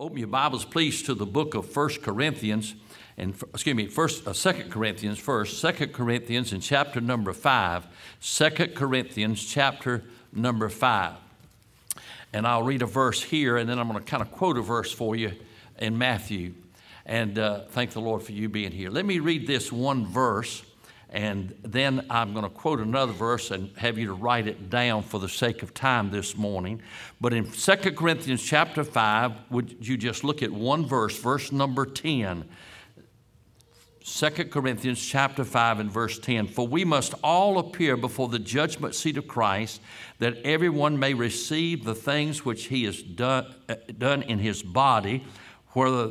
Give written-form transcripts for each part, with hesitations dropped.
Open your Bibles, please, to the book of 1 Corinthians, and 2 Corinthians first. 2 Corinthians in chapter number 5. 2 Corinthians chapter number 5. And I'll read a verse here, and then I'm going to kind of quote a verse for you in Matthew. And thank the Lord for you being here. Let me read this one verse, and then I'm going to quote another verse and have you to write it down for the sake of time this morning. But in 2 Corinthians chapter 5, would you just look at one verse, verse number 10. 2 Corinthians chapter 5 and verse 10. For we must all appear before the judgment seat of Christ, that everyone may receive the things which he has done in his body, whether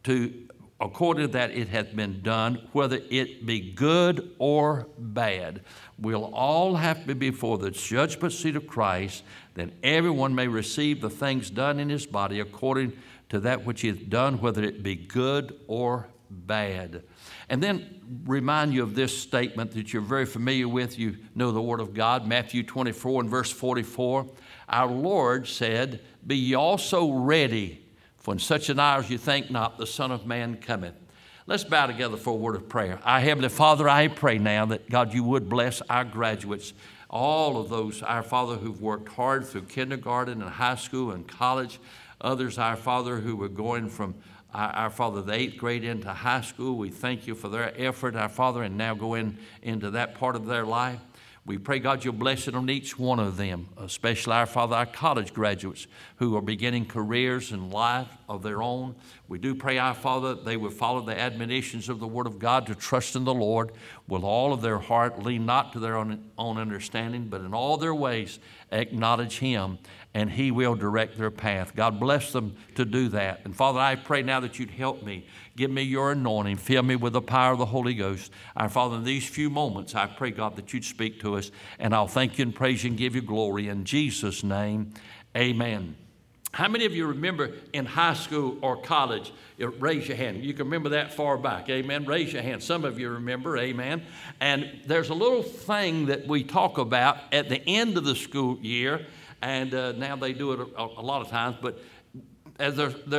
according to that it hath been done, whether it be good or bad. We'll all have to be before the judgment seat of Christ, that everyone may receive the things done in his body according to that which he hath done, whether it be good or bad. And then remind you of this statement that you're very familiar with. You know the Word of God, Matthew 24 and verse 44. Our Lord said, be ye also ready, for in such an hour as you think not, the Son of Man cometh. Let's bow together for a word of prayer. Our Heavenly Father, I pray now that, God, you would bless our graduates, all of those, our Father, who've worked hard through kindergarten and high school and college. Others, our Father, who are going from, our Father, the 8th grade into high school. We thank you for their effort, our Father, and now going into that part of their life. We pray, God, you'll bless it on each one of them, especially our Father, our college graduates who are beginning careers in life of their own. We do pray, our Father, they will follow the admonitions of the Word of God to trust in the Lord with all of their heart, lean not to their own understanding, but in all their ways acknowledge Him, and He will direct their path. God bless them to do that. And Father, I pray now that you'd help me. Give me your anointing. Fill me with the power of the Holy Ghost. Our Father, in these few moments, I pray, God, that you'd speak to us, and I'll thank you and praise you and give you glory. In Jesus' name, amen. How many of you remember in high school or college? Raise your hand. You can remember that far back. Amen. Raise your hand. Some of you remember. Amen. And there's a little thing that we talk about at the end of the school year, and now they do it a lot of times, but as at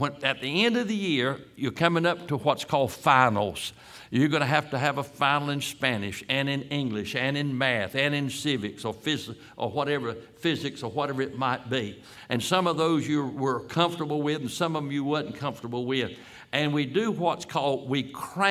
the end of the year, you're coming up to what's called finals. You're going to have a final in Spanish and in English and in math and in civics or physics or whatever it might be. And some of those you were comfortable with, and some of them you wasn't comfortable with. And we do what's called we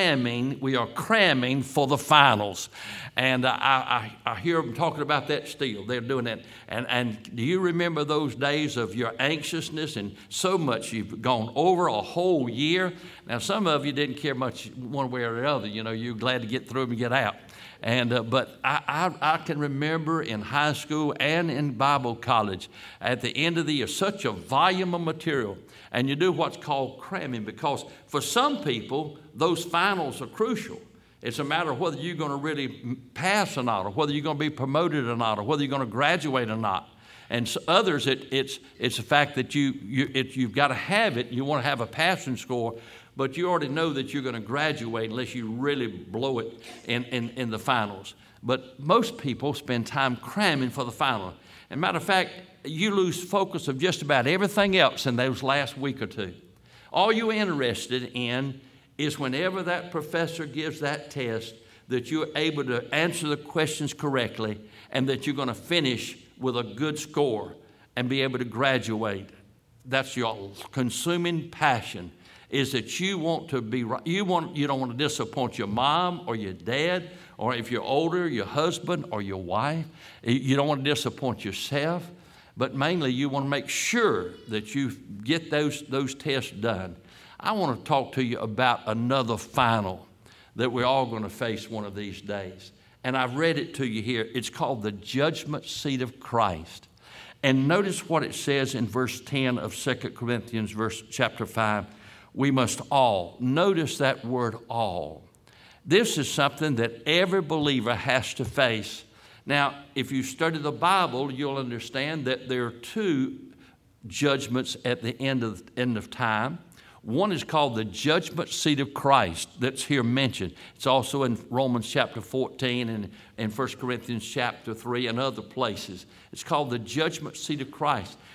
are cramming for the finals. And I hear them talking about that still. They're doing that. And do you remember those days of your anxiousness and so much you've gone over a whole year? Now, some of you didn't care much one way or the other. You know, you're glad to get through and get out. And but I can remember in high school and in Bible college at the end of the year, such a volume of material. And you do what's called cramming, because for some people, those finals are crucial. It's a matter of whether you're going to really pass or not, or whether you're going to be promoted or not, or whether you're going to graduate or not. And so others, it's the fact that you've got to have it. You want to have a passing score, but you already know that you're going to graduate unless you really blow it in the finals. But most people spend time cramming for the final. And matter of fact, you lose focus of just about everything else in those last week or two. All you're interested in is whenever that professor gives that test, that you're able to answer the questions correctly and that you're going to finish with a good score and be able to graduate. That's your consuming passion, is that you want to be right. You don't want to disappoint your mom or your dad, or if you're older, your husband or your wife. You don't want to disappoint yourself, but mainly you want to make sure that you get those tests done. I want to talk to you about another final that we're all going to face one of these days. And I've read it to you here. It's called the judgment seat of Christ. And notice what it says in verse 10 of 2 Corinthians chapter 5. We must all. Notice that word all. This is something that every believer has to face. Now, if you study the Bible, you'll understand that there are two judgments at the end of time. One is called the judgment seat of Christ that's here mentioned. It's also in Romans chapter 14 and in 1 Corinthians chapter 3 and other places. It's called the judgment seat of Christ.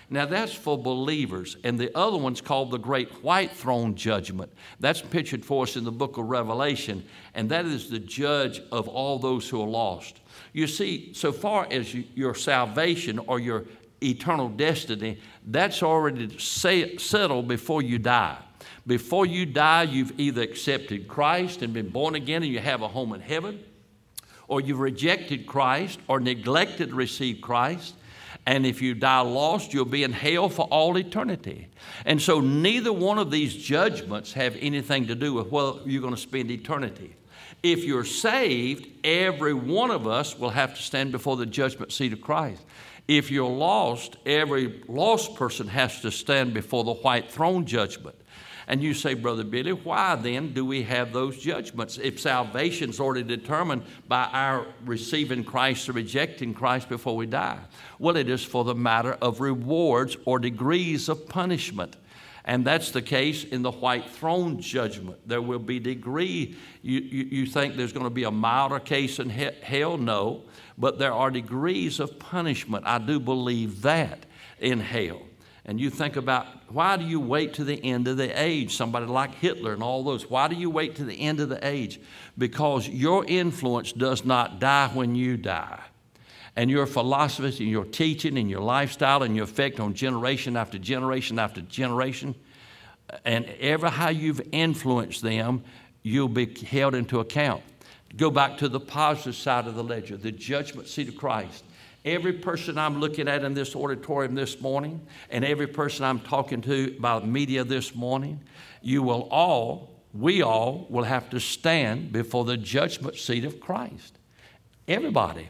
Now, that's for believers. And the other one's called the Great White Throne Judgment. That's pictured for us in the book of Revelation. And that is the judge of all those who are lost. You see, so far as your salvation or your eternal destiny, that's already settled before you die. Before you die, you've either accepted Christ and been born again and you have a home in heaven, or you've rejected Christ or neglected to receive Christ. And if you die lost, you'll be in hell for all eternity. And so neither one of these judgments have anything to do with whether you're going to spend eternity. If you're saved, every one of us will have to stand before the judgment seat of Christ. If you're lost, every lost person has to stand before the white throne judgment. And you say, Brother Billy, why then do we have those judgments if salvation's already determined by our receiving Christ or rejecting Christ before we die? Well, it is for the matter of rewards or degrees of punishment. And that's the case in the white throne judgment. There will be degree. You think there's going to be a milder case in hell? No. But there are degrees of punishment. I do believe that in hell. And you think about, why do you wait to the end of the age? Somebody like Hitler and all those. Why do you wait to the end of the age? Because your influence does not die when you die. And your philosophies and your teaching and your lifestyle and your effect on generation after generation after generation, and ever how you've influenced them, you'll be held into account. Go back to the positive side of the ledger, the judgment seat of Christ. Every person I'm looking at in this auditorium this morning, and every person I'm talking to by media this morning, we all will have to stand before the judgment seat of Christ. Everybody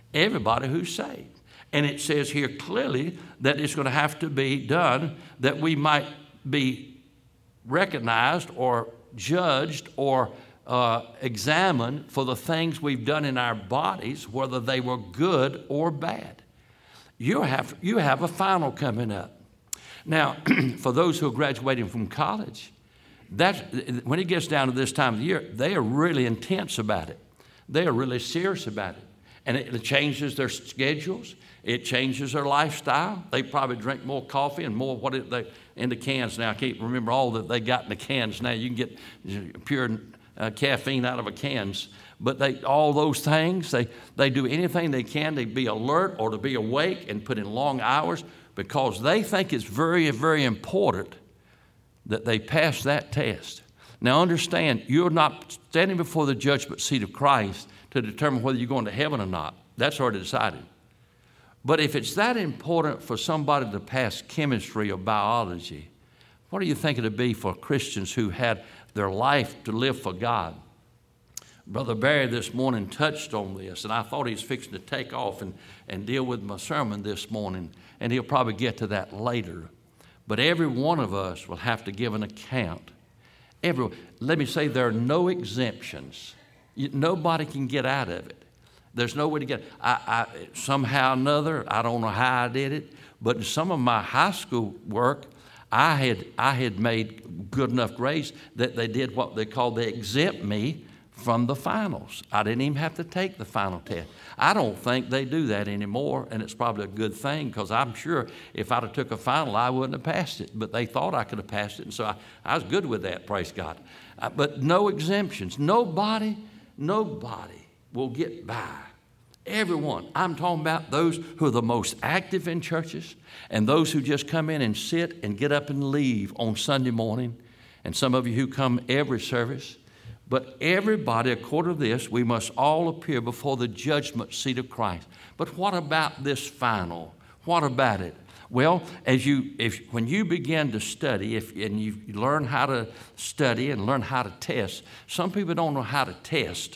who's saved. And it says here clearly that it's going to have to be done that we might be recognized or judged or examine for the things we've done in our bodies, whether they were good or bad. You have a final coming up. Now, for those who are graduating from college, when it gets down to this time of the year, they are really intense about it. They are really serious about it. And it changes their schedules. It changes their lifestyle. They probably drink more coffee and more they in the cans now. I can't remember all that they got in the cans now. You can get pure caffeine out of a cans. But all those things, they do anything they can to be alert or to be awake and put in long hours because they think it's very, very important that they pass that test. Now understand, you're not standing before the judgment seat of Christ to determine whether you're going to heaven or not. That's already decided. But if it's that important for somebody to pass chemistry or biology, what do you think it would be for Christians who had their life to live for God? Brother Barry this morning touched on this, and I thought he was fixing to take off and deal with my sermon this morning, and he'll probably get to that later. But every one of us will have to give an account. Let me say there are no exemptions. Nobody can get out of it. There's no way to get it. Somehow or another, I don't know how I did it, but in some of my high school work, I had made good enough grades that they did what they called, they exempt me from the finals. I didn't even have to take the final test. I don't think they do that anymore, and it's probably a good thing because I'm sure if I'd have took a final, I wouldn't have passed it. But they thought I could have passed it, and so I was good with that, praise God. But no exemptions. Nobody will get by. Everyone. I'm talking about those who are the most active in churches and those who just come in and sit and get up and leave on Sunday morning, and some of you who come every service. But everybody, according to this, we must all appear before the judgment seat of Christ. But what about this final? What about it? Well, when you begin to study, and you learn how to study and learn how to test, some people don't know how to test.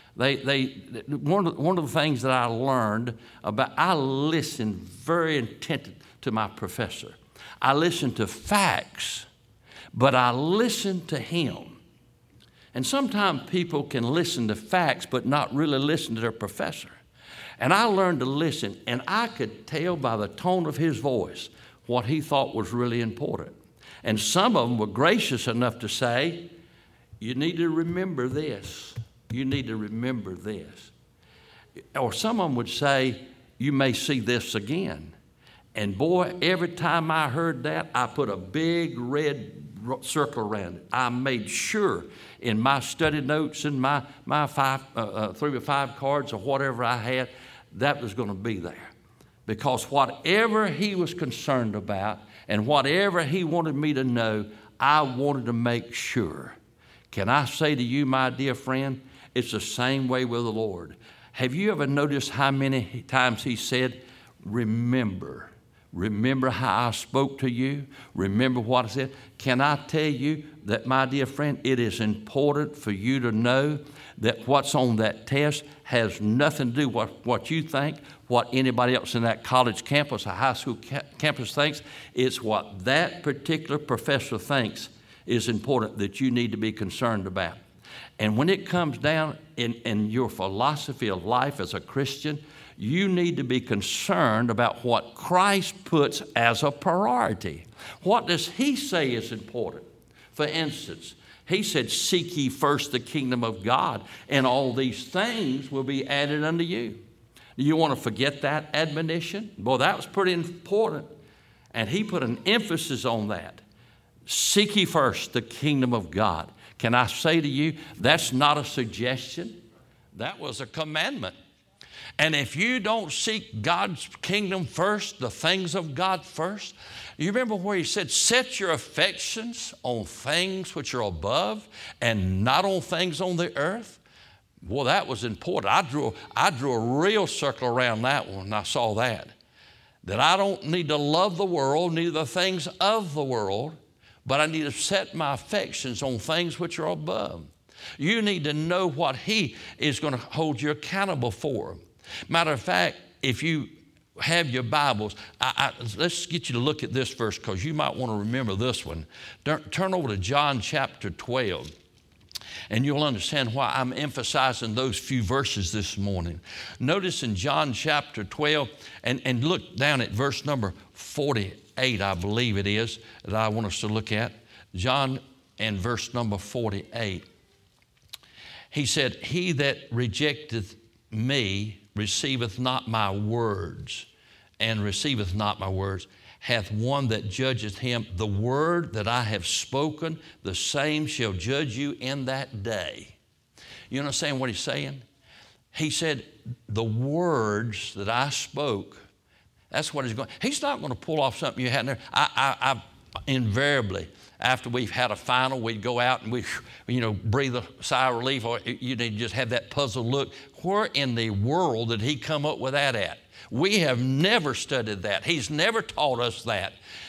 One of the things that I learned about, I listened very intently to my professor. I listened to facts, but I listened to him. And sometimes people can listen to facts but not really listen to their professor. And I learned to listen, and I could tell by the tone of his voice what he thought was really important. And some of them were gracious enough to say, you need to remember this. You need to remember this. Or some of them would say, you may see this again. And boy, every time I heard that, I put a big red circle around it. I made sure in my study notes and my 3 or 5 cards or whatever I had, that was going to be there. Because whatever he was concerned about and whatever he wanted me to know, I wanted to make sure. Can I say to you, my dear friend, it's the same way with the Lord. Have you ever noticed how many times he said, remember? Remember how I spoke to you? Remember what I said? Can I tell you that, my dear friend, it is important for you to know that what's on that test has nothing to do with what you think, what anybody else in that college campus or high school campus thinks. It's what that particular professor thinks is important that you need to be concerned about. And when it comes down in your philosophy of life as a Christian, you need to be concerned about what Christ puts as a priority. What does he say is important? For instance, he said, seek ye first the kingdom of God, and all these things will be added unto you. Do you want to forget that admonition? Boy, that was pretty important. And he put an emphasis on that. Seek ye first the kingdom of God. Can I say to you, that's not a suggestion. That was a commandment. And if you don't seek God's kingdom first, the things of God first, you remember where he said, set your affections on things which are above and not on things on the earth? Well, that was important. I drew a real circle around that one when I saw that. That I don't need to love the world, neither the things of the world, but I need to set my affections on things which are above. You need to know what he is going to hold you accountable for. Matter of fact, if you have your Bibles, let's get you to look at this verse because you might want to remember this one. Turn over to John chapter 12, and you'll understand why I'm emphasizing those few verses this morning. Notice in John chapter 12, and look down at verse number 48, I believe it is, that I want us to look at. John and verse number 48. He said, he that rejecteth me receiveth not my words, and receiveth not my words, hath one that judgeth him. The word that I have spoken, the same shall judge you in that day. You understand what he's saying? He said, the words that I spoke, that's what he's going. He's not going to pull off something you hadn't. I invariably, after we've had a final, we'd go out and we, breathe a sigh of relief, or you need to just have that puzzled look. Where in the world did he come up with that at? We have never studied that. He's never taught us that.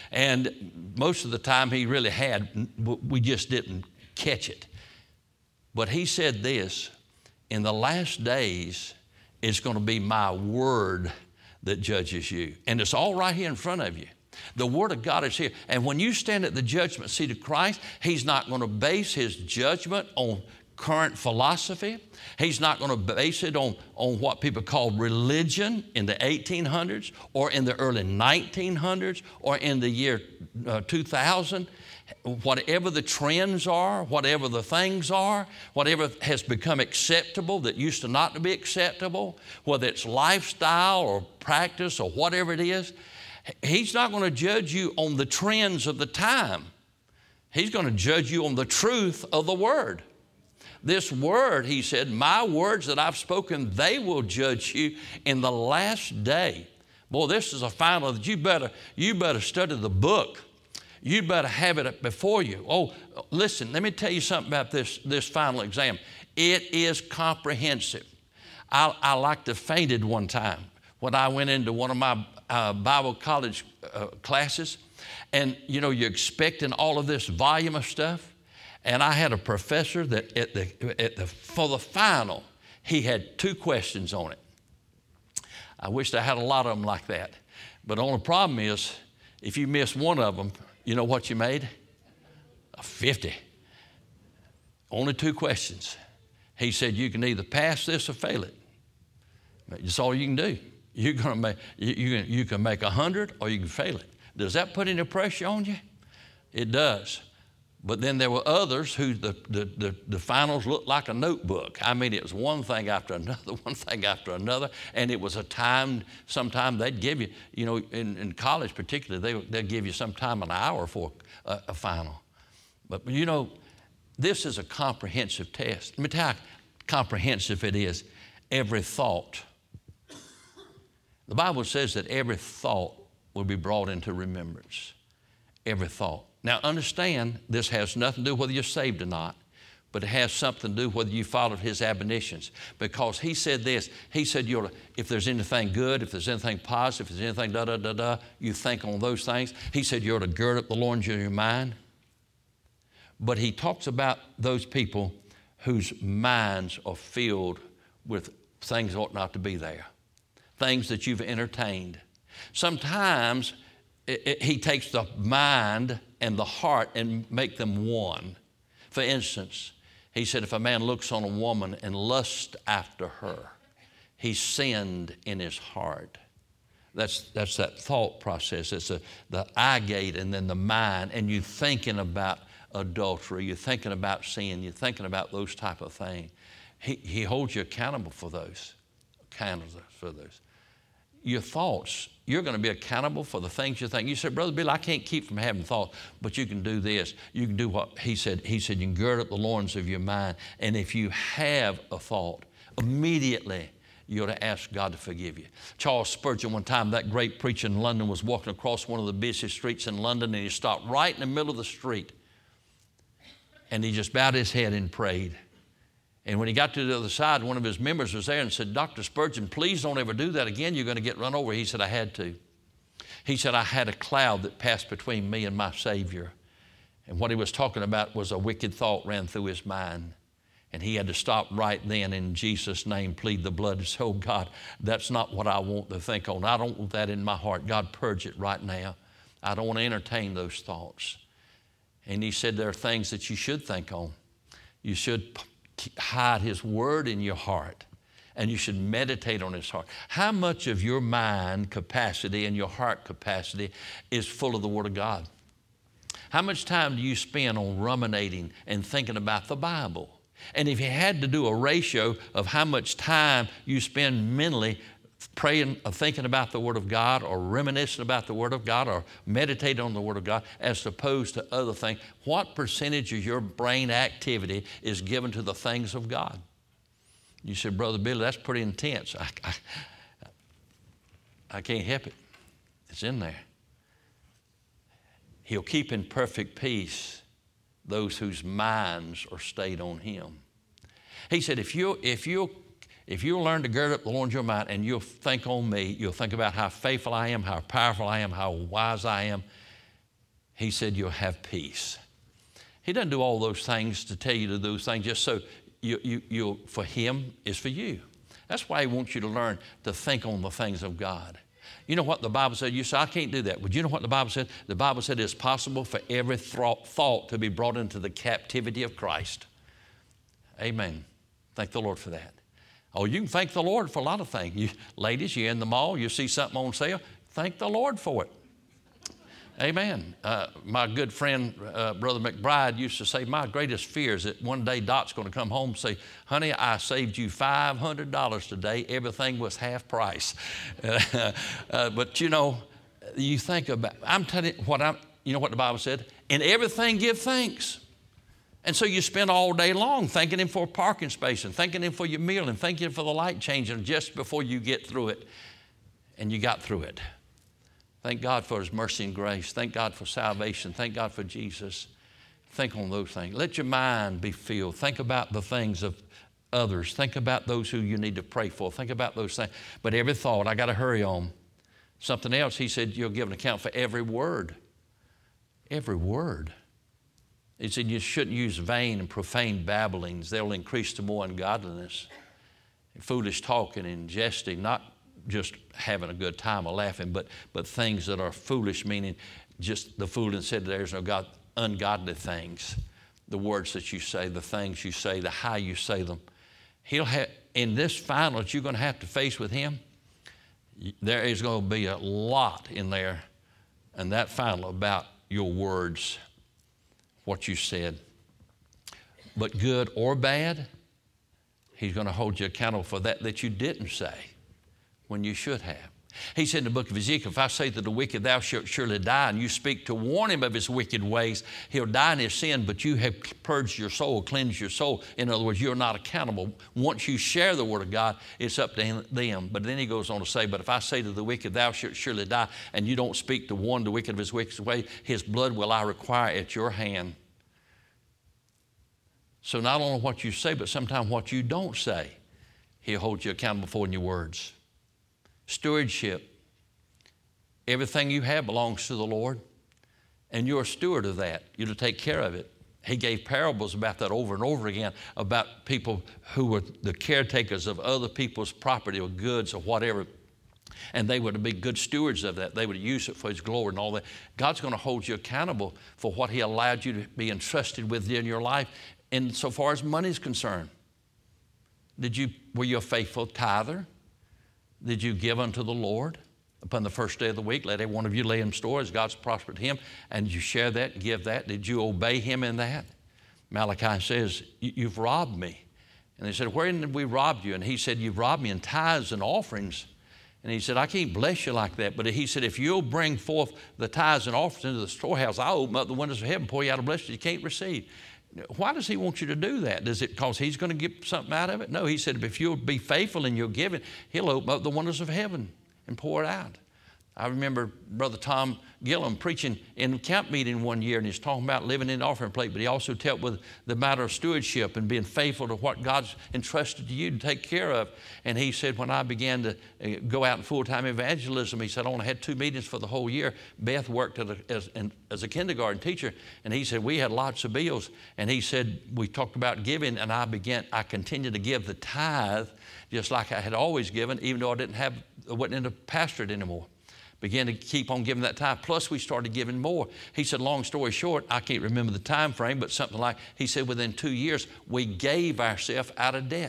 And most of the time he really had, we just didn't catch it. But he said this, in the last days, it's going to be my word that judges you. And it's all right here in front of you. The Word of God is here. And when you stand at the judgment seat of Christ, he's not going to base his judgment on current philosophy. He's not going to base it on what people call religion in the 1800s or in the early 1900s or in the year 2000. Whatever the trends are, whatever the things are, whatever has become acceptable that used to not to be acceptable, whether it's lifestyle or practice or whatever it is, he's not going to judge you on the trends of the time. He's going to judge you on the truth of the Word. This Word, he said, my words that I've spoken, they will judge you in the last day. Boy, this is a final that you better study the book. You better have it before you. Oh, listen, let me tell you something about this final exam. It is comprehensive. I like to fainted one time when I went into one of my Bible college classes, and you're expecting all of this volume of stuff. And I had a professor that for the final, he had 2 questions on it. I wished I had a lot of them like that. But the only problem is, if you miss one of them, you know what you made? A 50. Only 2 questions. He said, you can either pass this or fail it. That's all you can do. You can make 100 or you can fail it. Does that put any pressure on you? It does. But then there were others who the finals looked like a notebook. I mean, it was one thing after another, one thing after another, and it was a time, sometime they'd give you, in college particularly, they'd give you sometime an hour for a final. But this is a comprehensive test. Let me tell you how comprehensive it is. Every thought. The Bible says that every thought will be brought into remembrance. Every thought. Now understand, this has nothing to do whether you're saved or not, but it has something to do whether you followed His admonitions. Because He said this, He said, if there's anything good, if there's anything positive, if there's anything you think on those things. He said you're to gird up the loins of your mind. But He talks about those people whose minds are filled with things that ought not to be there, things that you've entertained. Sometimes He takes the mind and the heart and make them one. For instance, He said if a man looks on a woman and lusts after her, he sinned in his heart. That's that thought process. It's the eye gate and then the mind, and you thinking about adultery, you're thinking about sin, you're thinking about those type of things. He holds you accountable for those. Your thoughts, you're going to be accountable for the things you think. You said, Brother Bill, I can't keep from having thoughts, but you can do this. You can do what He said. He said you can gird up the loins of your mind, and if you have a thought, immediately you ought to ask God to forgive you. Charles Spurgeon, one time, that great preacher in London, was walking across one of the busiest streets in London, and he stopped right in the middle of the street, and he just bowed his head and prayed. And when he got to the other side, one of his members was there and said, Dr. Spurgeon, please don't ever do that again. You're going to get run over. He said, I had to. He said, I had a cloud that passed between me and my Savior. And what he was talking about was a wicked thought ran through his mind. And he had to stop right then, in Jesus' name, plead the blood and say, oh God, that's not what I want to think on. I don't want that in my heart. God, purge it right now. I don't want to entertain those thoughts. And he said there are things that you should think on. You should hide His Word in your heart, and you should meditate on His heart. How much of your mind capacity and your heart capacity is full of the Word of God? How much time do you spend on ruminating and thinking about the Bible? And if you had to do a ratio of how much time you spend mentally praying or thinking about the Word of God, or reminiscing about the Word of God, or meditating on the Word of God, as opposed to other things, what percentage of your brain activity is given to the things of God? You said, Brother Billy, that's pretty intense. I can't help it. It's in there. He'll keep in perfect peace those whose minds are stayed on Him. He said, if you'll learn to gird up the loins of your mind and you'll think on me, you'll think about how faithful I am, how powerful I am, how wise I am, He said you'll have peace. He doesn't do all those things to tell you to do those things just so you for Him is for you. That's why He wants you to learn to think on the things of God. You know what the Bible said? You say, I can't do that. But you know what the Bible said? The Bible said it's possible for every thought to be brought into the captivity of Christ. Amen. Thank the Lord for that. Oh, you can thank the Lord for a lot of things. Ladies, you're in the mall, you see something on sale, thank the Lord for it. Amen. My good friend, Brother McBride, used to say, my greatest fear is that one day Dot's going to come home and say, honey, I saved you $500 today. Everything was half price. But you think about, I'm telling you you know what the Bible said? In everything give thanks. And so you spend all day long thanking Him for a parking space, and thanking Him for your meal, and thanking Him for the light changing just before you get through it. And you got through it. Thank God for His mercy and grace. Thank God for salvation. Thank God for Jesus. Think on those things. Let your mind be filled. Think about the things of others. Think about those who you need to pray for. Think about those things. But every thought, I got to hurry on. Something else, He said you'll give an account for every word. Every word. He said you shouldn't use vain and profane babblings. They'll increase to more ungodliness. And foolish talking and jesting, not just having a good time or laughing, but things that are foolish, meaning just the fool and said there's no God, ungodly things. The words that you say, the things you say, the how you say them. He'll have, in this final that you're going to have to face with Him, there is going to be a lot in there in that final about your words. what you said. But good or bad, he's going to hold you accountable for that you didn't say when you should have. He said in the book of Ezekiel, if I say to the wicked, thou shalt surely die, and you speak to warn him of his wicked ways, he'll die in his sin, but you have purged your soul, cleansed your soul. In other words, you're not accountable. Once you share the word of God, it's up to them. But then he goes on to say, but if I say to the wicked, thou shalt surely die, and you don't speak to warn the wicked of his wicked way, his blood will I require at your hand. So not only what you say, but sometimes what you don't say, he'll hold you accountable for in your words. Stewardship. Everything you have belongs to the Lord, and you're a steward of that. You're to take care of it. He gave parables about that over and over again, about people who were the caretakers of other people's property or goods or whatever, and they were to be good stewards of that. They would use it for his glory and all that. God's going to hold you accountable for what he allowed you to be entrusted with in your life, insofar as money is concerned. Were you a faithful tither? Did you give unto the Lord upon the first day of the week? Let every one of you lay in store as God's prospered him, and you share that and give that. Did you obey him in that? Malachi says, you've robbed me. And they said, wherein did we rob you? And he said, you've robbed me in tithes and offerings. And he said, I can't bless you like that. But he said, if you'll bring forth the tithes and offerings into the storehouse, I'll open up the windows of heaven, pour you out a blessing you can't receive. Why does he want you to do that? Is it because he's going to get something out of it? No, he said, if you'll be faithful in your giving, he'll open up the windows of heaven and pour it out. I remember Brother Tom Gillum preaching in a camp meeting one year, and he's talking about living in the offering plate, but he also dealt with the matter of stewardship and being faithful to what God's entrusted to you to take care of. And he said, when I began to go out in full-time evangelism, he said, I only had 2 meetings for the whole year. Beth worked as a kindergarten teacher, and he said, we had lots of bills. And he said, we talked about giving, and I continued to give the tithe just like I had always given, even though I wasn't in the pastorate anymore. Began to keep on giving that tithe. Plus, we started giving more. He said, long story short, I can't remember the time frame, but something like, he said, within 2 years, we gave ourselves out of debt.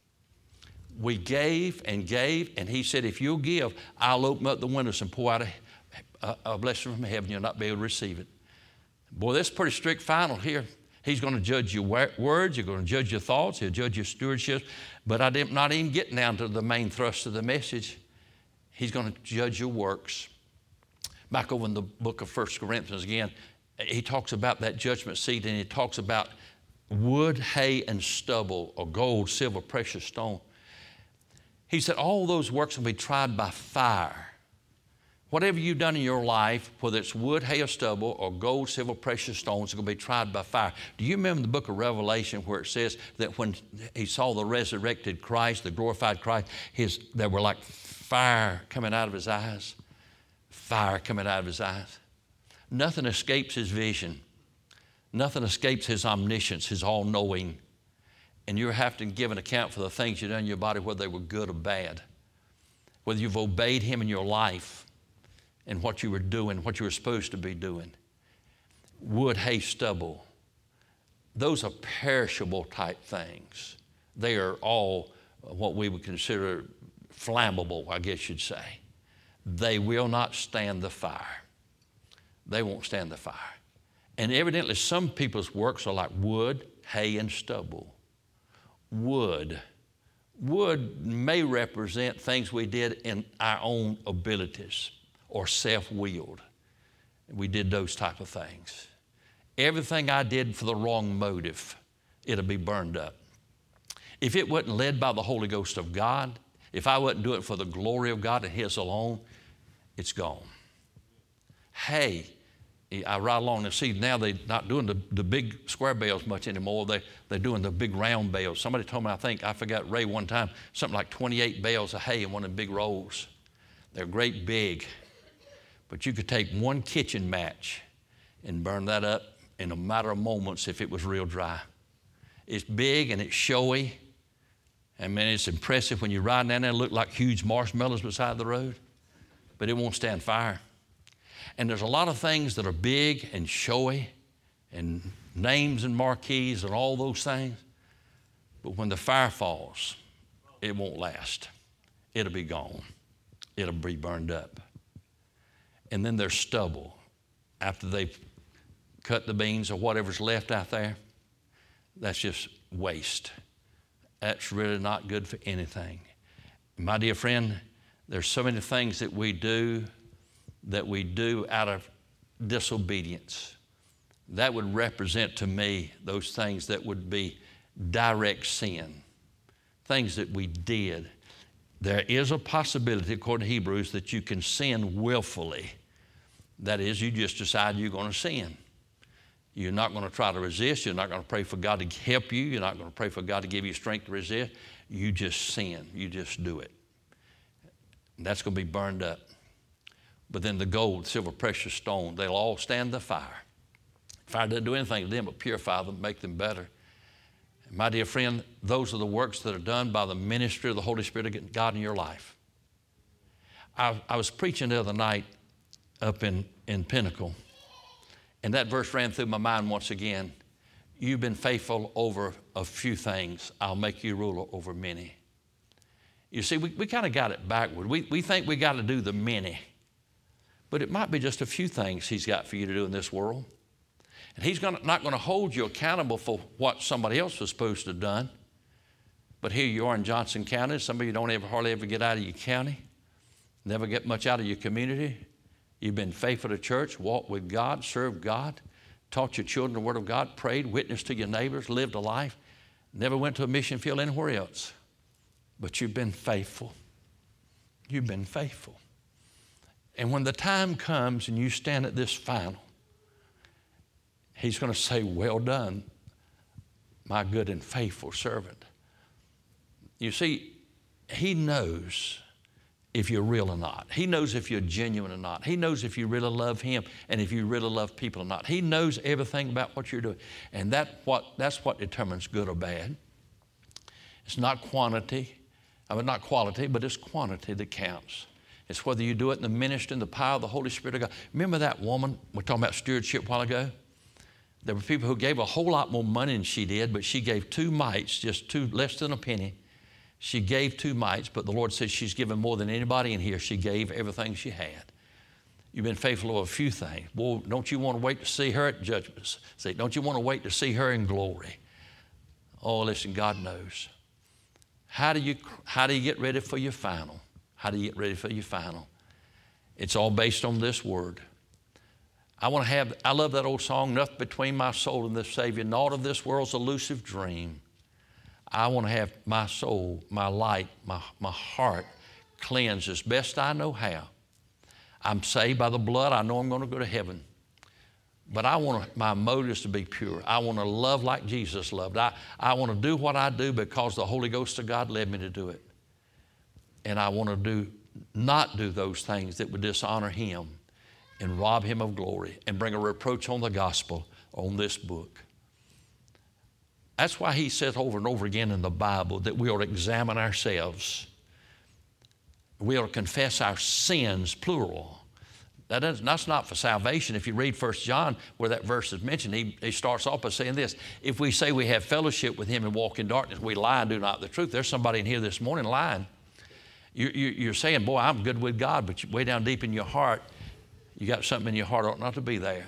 We gave, and he said, if you'll give, I'll open up the windows and pour out a blessing from heaven. You'll not be able to receive it. Boy, that's pretty strict final here. He's going to judge your words. You're going to judge your thoughts. He'll judge your stewardship. But I'm not even getting down to the main thrust of the message. He's going to judge your works. Back over in the book of 1 Corinthians again, he talks about that judgment seat, and he talks about wood, hay, and stubble, or gold, silver, precious stone. He said all those works will be tried by fire. Whatever you've done in your life, whether it's wood, hay, or stubble, or gold, silver, precious stones, it's going to be tried by fire. Do you remember the book of Revelation where it says that when he saw the resurrected Christ, the glorified Christ, there were like fire coming out of his eyes? Fire coming out of his eyes. Nothing escapes his vision. Nothing escapes his omniscience, his all-knowing. And you have to give an account for the things you've done in your body, whether they were good or bad. Whether you've obeyed him in your life and what you were doing, what you were supposed to be doing. Wood, hay, stubble. Those are perishable type things. They are all what we would consider flammable, I guess you'd say. They will not stand the fire. They won't stand the fire. And evidently some people's works are like wood, hay, and stubble. Wood may represent things we did in our own abilities or self-willed. We did those type of things. Everything I did for the wrong motive, it'll be burned up. If it wasn't led by the Holy Ghost of God, if I wasn't doing it for the glory of God and his alone, it's gone. Hay, I ride along and see now they're not doing the big square bales much anymore. They're doing the big round bales. Somebody told me, I forgot Ray one time, something like 28 bales of hay in one of the big rolls. They're great big. But you could take one kitchen match and burn that up in a matter of moments if it was real dry. It's big and it's showy. I mean, it's impressive when you're riding down there, it look like huge marshmallows beside the road, but it won't stand fire. And there's a lot of things that are big and showy and names and marquees and all those things, but when the fire falls, it won't last. It'll be gone. It'll be burned up. And then there's stubble. After they've cut the beans or whatever's left out there, that's just waste. That's really not good for anything. My dear friend, there's so many things that we do out of disobedience. That would represent to me those things that would be direct sin, things that we did. There is a possibility, according to Hebrews, that you can sin willfully. That is, you just decide you're going to sin. You're not going to try to resist. You're not going to pray for God to help you. You're not going to pray for God to give you strength to resist. You just sin. You just do it. And that's going to be burned up. But then the gold, silver, precious stone, they'll all stand the fire. Fire doesn't do anything to them but purify them, make them better. And my dear friend, those are the works that are done by the ministry of the Holy Spirit of God in your life. I was preaching the other night up in Pinnacle, and that verse ran through my mind once again. You've been faithful over a few things. I'll make you ruler over many. You see, we kind of got it backward. We think we got to do the many, but it might be just a few things He's got for you to do in this world. And He's not going to hold you accountable for what somebody else was supposed to have done. But here you are in Johnson County. Some of you don't hardly ever get out of your county, never get much out of your community. You've been faithful to church, walked with God, served God, taught your children the Word of God, prayed, witnessed to your neighbors, lived a life, never went to a mission field anywhere else. But you've been faithful. You've been faithful. And when the time comes and you stand at this final, He's going to say, well done, my good and faithful servant. You see, He knows if you're real or not. He knows if you're genuine or not. He knows if you really love Him and if you really love people or not. He knows everything about what you're doing. And that's what determines good or bad. It's not quantity. Not quality, but it's quantity that counts. It's whether you do it in the ministry and the power of the Holy Spirit of God. Remember that woman, we're talking about stewardship a while ago? There were people who gave a whole lot more money than she did, but she gave 2 mites, just less than a penny. She gave 2 mites, but the Lord said she's given more than anybody in here. She gave everything she had. You've been faithful over a few things. Boy, don't you want to wait to see her at judgment? Say, don't you want to wait to see her in glory? Oh, listen, God knows. How do you get ready for your final? How do you get ready for your final? It's all based on this word. I love that old song, nothing between my soul and the Savior, naught of this world's elusive dream. I want to have my soul, my light, my heart cleansed as best I know how. I'm saved by the blood. I know I'm going to go to heaven. But I want my motives to be pure. I want to love like Jesus loved. I want to do what I do because the Holy Ghost of God led me to do it. And I want to not do those things that would dishonor Him and rob Him of glory and bring a reproach on the gospel, on this book. That's why He says over and over again in the Bible that we ought to examine ourselves. We ought to confess our sins, plural. That's not for salvation. If you read 1 John, where that verse is mentioned, he starts off by saying this: if we say we have fellowship with Him and walk in darkness, we lie and do not the truth. There's somebody in here this morning lying. You're saying, boy, I'm good with God, but way down deep in your heart, you got something in your heart ought not to be there.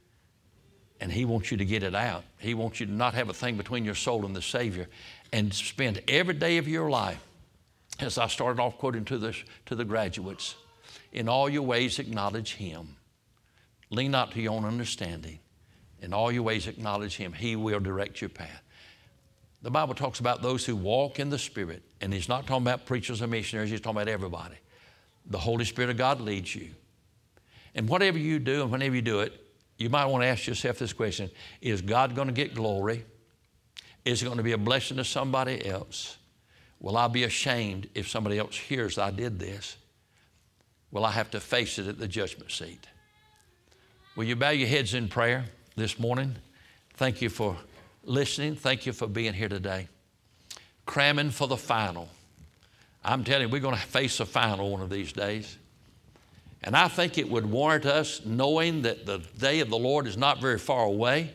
And He wants you to get it out. He wants you to not have a thing between your soul and the Savior, and spend every day of your life, as I started off quoting to the graduates, in all your ways acknowledge Him. Lean not to your own understanding. In all your ways acknowledge Him. He will direct your path. The Bible talks about those who walk in the Spirit, and He's not talking about preachers or missionaries. He's talking about everybody. The Holy Spirit of God leads you. And whatever you do and whenever you do it, you might want to ask yourself this question: is God going to get glory? Is it going to be a blessing to somebody else? Will I be ashamed if somebody else hears I did this? Will I have to face it at the judgment seat? Will you bow your heads in prayer this morning? Thank you for listening. Thank you for being here today. Cramming for the final. I'm telling you, we're going to face a final one of these days. And I think it would warrant us knowing that the day of the Lord is not very far away.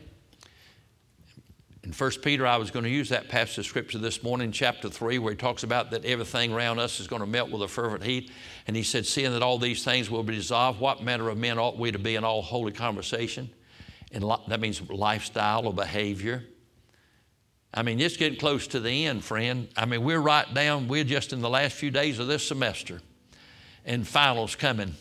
In 1 Peter, I was going to use that passage of Scripture this morning, chapter 3, where he talks about that everything around us is going to melt with a fervent heat. And he said, seeing that all these things will be dissolved, what manner of men ought we to be in all holy conversation? And that means lifestyle or behavior. I mean, it's getting close to the end, friend. I mean, we're just in the last few days of this semester, and finals coming.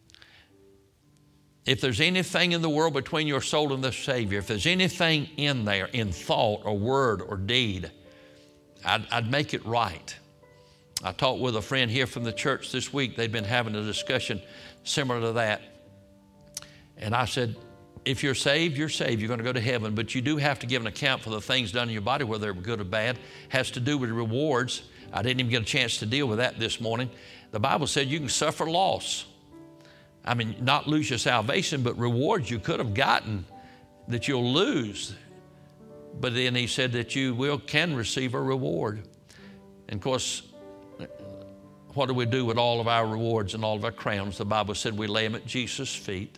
If there's anything in the world between your soul and the Savior, if there's anything in there, in thought or word or deed, I'd make it right. I talked with a friend here from the church this week. They'd been having a discussion similar to that. And I said, if you're saved, you're saved. You're going to go to heaven. But you do have to give an account for the things done in your body, whether they're good or bad. It has to do with rewards. I didn't even get a chance to deal with that this morning. The Bible said you can suffer loss. I mean, not lose your salvation, but rewards you could have gotten that you'll lose. But then he said that you can receive a reward. And of course, what do we do with all of our rewards and all of our crowns? The Bible said we lay them at Jesus' feet.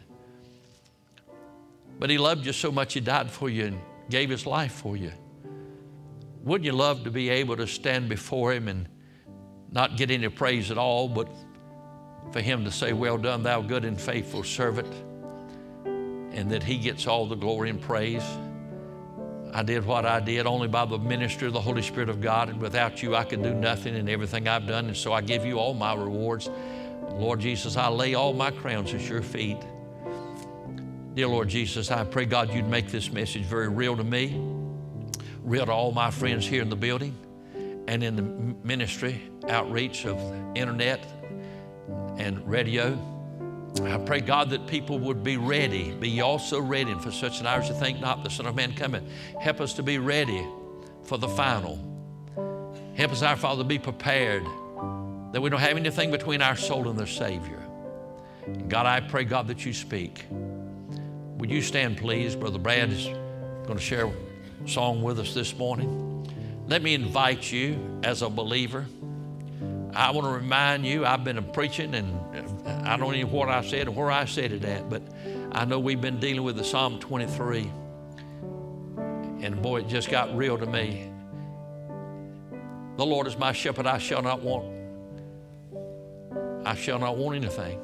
But he loved you so much he died for you and gave his life for you. Wouldn't you love to be able to stand before him and not get any praise at all, but for him to say, well done, thou good and faithful servant, and that he gets all the glory and praise? I did what I did only by the ministry of the Holy Spirit of God, and without you I could do nothing in everything I've done, and so I give you all my rewards. Lord Jesus, I lay all my crowns at your feet. Dear Lord Jesus, I pray, God, you'd make this message very real to me, real to all my friends here in the building and in the ministry outreach of the internet and radio. I pray, God, that people would be ready, be also ready, and for such an hour as you think not, the Son of Man cometh. Help us to be ready for the final. Help us, our Father, to be prepared, that we don't have anything between our soul and the Savior. And God, I pray, God, that you speak. Would you stand, please? Brother Brad is going to share a song with us this morning. Let me invite you as a believer. I want to remind you, I've been preaching, and I don't even know what I said and where I said it at, but I know we've been dealing with the Psalm 23. And boy, it just got real to me. The Lord is my shepherd, I shall not want anything.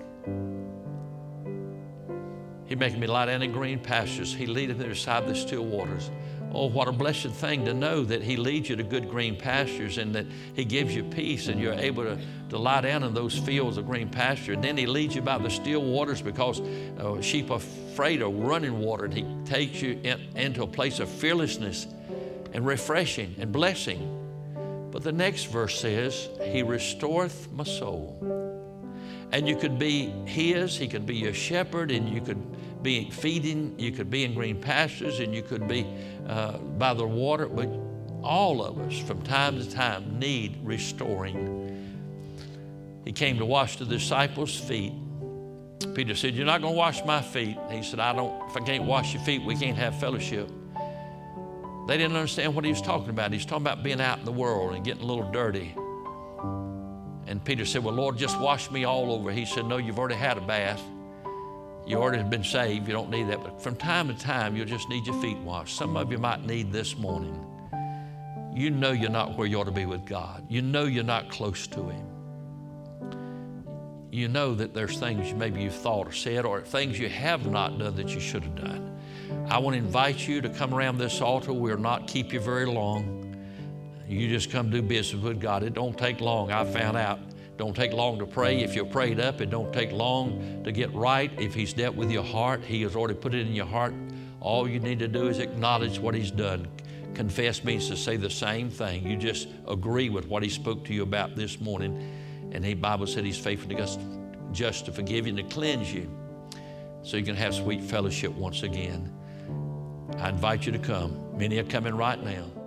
He maketh me lie down in green pastures. He leadeth me beside the still waters. Oh, what a blessed thing to know that he leads you to good green pastures, and that he gives you peace, and you're able to lie down in those fields of green pasture. And then he leads you by the still waters, because sheep are afraid of running water, and he takes you into a place of fearlessness and refreshing and blessing. But the next verse says, he restoreth my soul. And you could be his, he could be your shepherd, and you could be feeding, you could be in green pastures, and you could be by the water. But all of us from time to time need restoring. He came to wash the disciples' feet. Peter said, you're not going to wash my feet. He said, if I can't wash your feet, we can't have fellowship. They didn't understand what he was talking about. He's talking about being out in the world and getting a little dirty. And Peter said, well, Lord, just wash me all over. He said, no, you've already had a bath. You already have been saved. You don't need that. But from time to time, you'll just need your feet washed. Some of you might need this morning. You know you're not where you ought to be with God. You know you're not close to him. You know that there's things maybe you've thought or said, or things you have not done that you should have done. I want to invite you to come around this altar. We'll not keep you very long. You just come do business with God. It don't take long. I found out. It don't take long to pray. If you're prayed up, it don't take long to get right. If he's dealt with your heart, he has already put it in your heart. All you need to do is acknowledge what he's done. Confess means to say the same thing. You just agree with what he spoke to you about this morning. And the Bible said he's faithful to just to forgive you and to cleanse you, so you can have sweet fellowship once again. I invite you to come. Many are coming right now.